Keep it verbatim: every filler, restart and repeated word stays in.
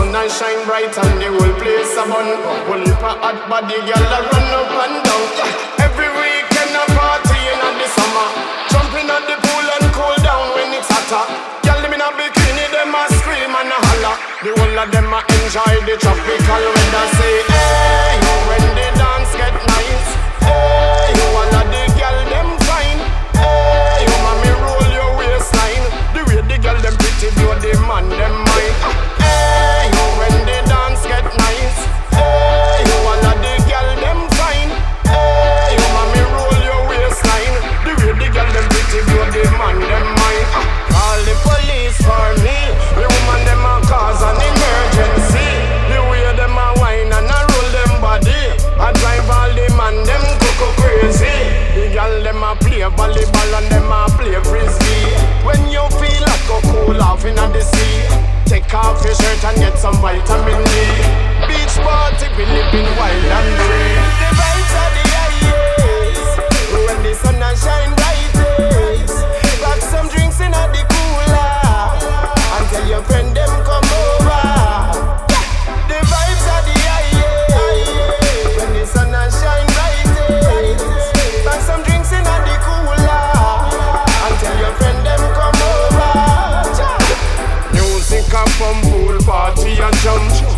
sun and shine bright and the whole place a bun. Whole heap of hot body girl a run up and down. Every weekend a party in the summer, jumping at the pool and cool down when it's hotter. Girl them in a bikini, them a scream and a holler. The whole of them a enjoy the tropical weather. Say hey, when the dance get nice. Hey, all of the girl them fine. Hey, mommy roll your waistline. The way the girl them pretty blow the man them mind. Hey,